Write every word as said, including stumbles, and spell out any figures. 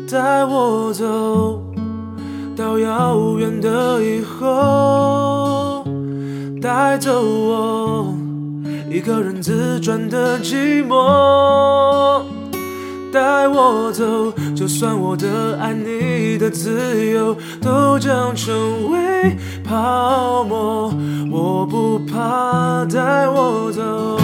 带我走到遥远的以后，带走我一个人自转的寂寞。带我走，就算我的爱你的自由都将成为泡沫，我不怕。带我走。